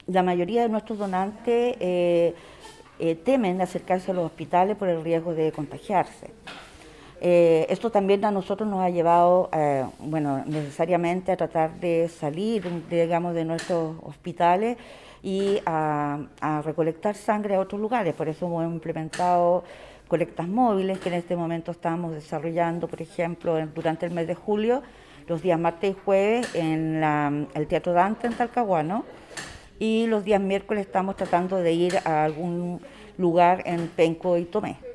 la mayoría de nuestros donantes temen acercarse a los hospitales por el riesgo de contagiarse. Esto también a nosotros nos ha llevado, bueno, necesariamente a tratar de salir, digamos, de nuestros hospitales y a recolectar sangre a otros lugares. Por eso hemos implementado colectas móviles que en este momento estamos desarrollando, por ejemplo, durante el mes de julio, los días martes y jueves en el Teatro Dante en Talcahuano, y los días miércoles estamos tratando de ir a algún lugar en Penco y Tomé.